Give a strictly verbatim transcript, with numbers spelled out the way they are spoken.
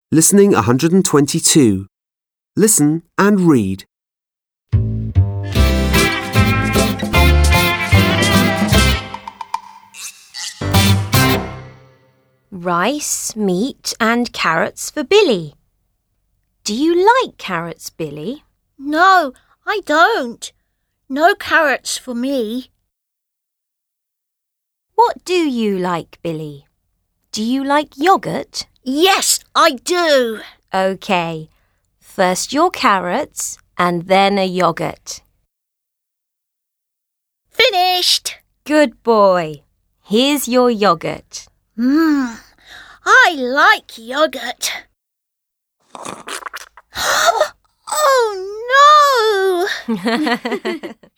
Listening one hundred twenty-two. Listen and read. Rice, meat and carrots for Billy. Do you like carrots, Billy? No, I don't. No carrots for me. What do you like, Billy? Do you like yoghurt? Yes, I do. OK. First your carrots and then a yoghurt. Finished. Good boy. Here's your yoghurt. Mmm, I like yoghurt. Oh no!